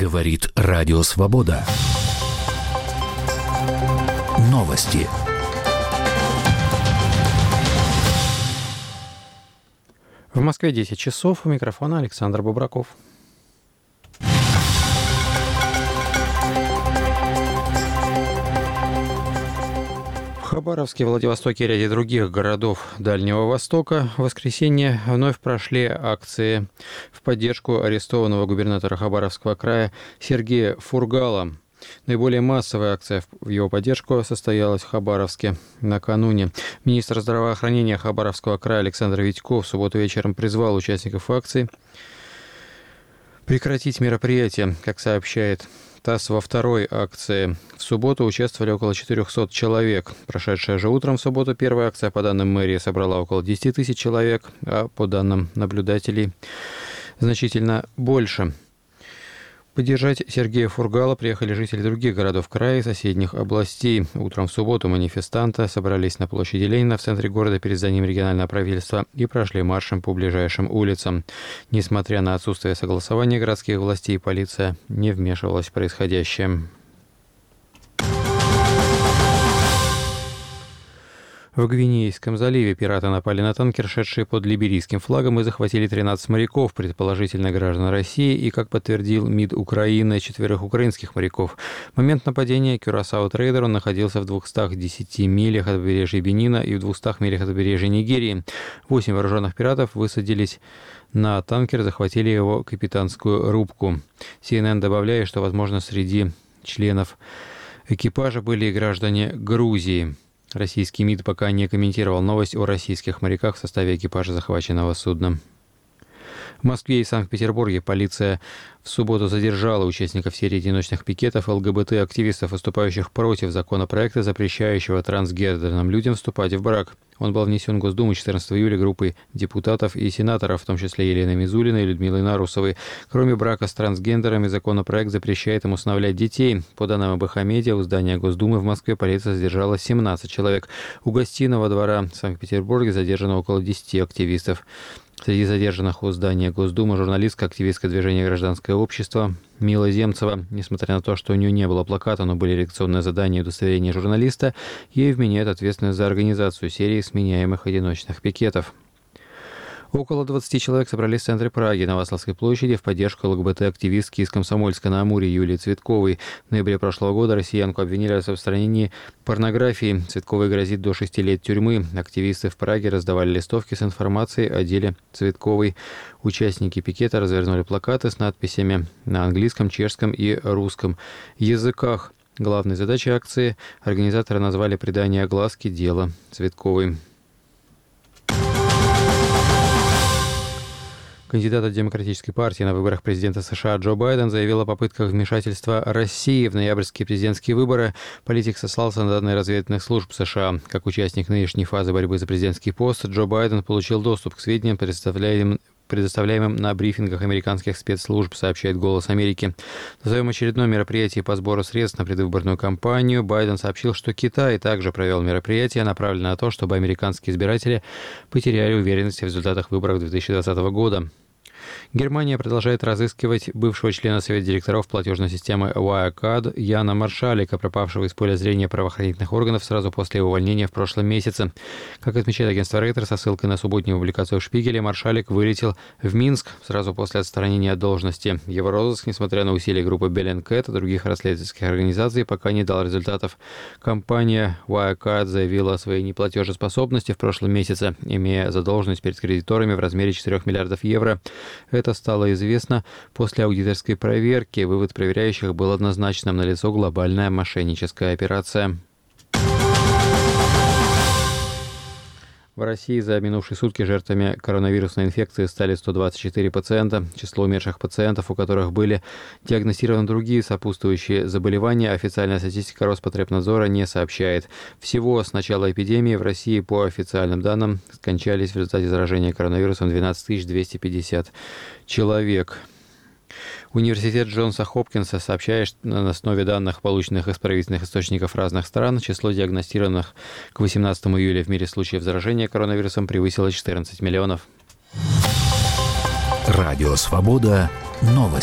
Говорит Радио Свобода. Новости. В Москве 10 часов. У микрофона Александр Бубраков. В Хабаровске, Владивостоке и ряде других городов Дальнего Востока в воскресенье вновь прошли акции в поддержку арестованного губернатора Хабаровского края Сергея Фургала. Наиболее массовая акция в его поддержку состоялась в Хабаровске накануне. Министр здравоохранения Хабаровского края Александр Витьков в субботу вечером призвал участников акции прекратить мероприятие. Как сообщает ТАСС, во второй акции в субботу участвовали около 400 человек. Прошедшая же утром в субботу первая акция, по данным мэрии, собрала около 10 тысяч человек, а по данным наблюдателей значительно больше. Поддержать Сергея Фургала приехали жители других городов края и соседних областей. Утром в субботу манифестанты собрались на площади Ленина в центре города перед зданием регионального правительства и прошли маршем по ближайшим улицам. Несмотря на отсутствие согласования городских властей, полиция не вмешивалась в происходящее. В Гвинейском заливе пираты напали на танкер, шедший под либерийским флагом, и захватили 13 моряков, предположительно граждан России, и, как подтвердил МИД Украины, 4 украинских моряков. В момент нападения Curaçao Trader он находился в 210 милях от побережья Бенина и в 200 милях от побережья Нигерии. 8 вооруженных пиратов высадились на танкер, захватили его капитанскую рубку. CNN добавляет, что, возможно, среди членов экипажа были и граждане Грузии. Российский МИД пока не комментировал новость о российских моряках в составе экипажа захваченного судна. В Москве и Санкт-Петербурге полиция в субботу задержала участников серии одиночных пикетов ЛГБТ-активистов, выступающих против законопроекта, запрещающего трансгендерным людям вступать в брак. Он был внесен в Госдуму 14 июля группой депутатов и сенаторов, в том числе Еленой Мизулиной и Людмилой Нарусовой. Кроме брака с трансгендерами, законопроект запрещает им усыновлять детей. По данным АБХ-медиа, у здания Госдумы в Москве полиция задержала 17 человек. У Гостиного двора в Санкт-Петербурге задержано около 10 активистов. Среди задержанных у здания Госдумы журналистка, активистка движения «Гражданское общество» Мила Земцева. Несмотря на то, что у нее не было плаката, но были редакционные задания и удостоверения журналиста, ей вменяют ответственность за организацию серии сменяемых одиночных пикетов. Около 20 человек собрались в центре Праги на Вацлавской площади в поддержку ЛГБТ-активистки из Комсомольска-на-Амуре Юлии Цветковой. В ноябре прошлого года россиянку обвинили в распространении порнографии. Цветковой грозит до 6 лет тюрьмы. Активисты в Праге раздавали листовки с информацией о деле Цветковой. Участники пикета развернули плакаты с надписями на английском, чешском и русском языках. Главной задачей акции организаторы назвали придание огласки дела Цветковой. Кандидат от Демократической партии на выборах президента США Джо Байден заявил о попытках вмешательства России в ноябрьские президентские выборы. Политик сослался на данные разведывательных служб США. Как участник нынешней фазы борьбы за президентский пост, Джо Байден получил доступ к сведениям, предоставляемым на брифингах американских спецслужб, сообщает «Голос Америки». На своем очередном мероприятии по сбору средств на предвыборную кампанию Байден сообщил, что Китай также провел мероприятие, направленное на то, чтобы американские избиратели потеряли уверенность в результатах выборов 2020 года. Германия продолжает разыскивать бывшего члена Совета директоров платежной системы Wirecard Яна Маршалика, пропавшего из поля зрения правоохранительных органов сразу после его увольнения в прошлом месяце. Как отмечает агентство Рейтер со ссылкой на субботнюю публикацию в Шпигеле, Маршалик вылетел в Минск сразу после отстранения от должности. Его розыск, несмотря на усилия группы Bellingcat и других расследовательских организаций, пока не дал результатов. Компания Wirecard заявила о своей неплатежеспособности в прошлом месяце, имея задолженность перед кредиторами в размере 4 миллиардов евро. Это стало известно после аудиторской проверки. Вывод проверяющих был однозначным: налицо глобальная мошенническая операция. В России за минувшие сутки жертвами коронавирусной инфекции стали 124 пациента. Число умерших пациентов, у которых были диагностированы другие сопутствующие заболевания, официальная статистика Роспотребнадзора не сообщает. Всего с начала эпидемии в России, по официальным данным, скончались в результате заражения коронавирусом 12 250 человек. Университет Джонса Хопкинса сообщает, что на основе данных, полученных из правительственных источников разных стран, число диагностированных к 18 июля в мире случаев заражения коронавирусом превысило 14 миллионов. Радио Свобода. Новости.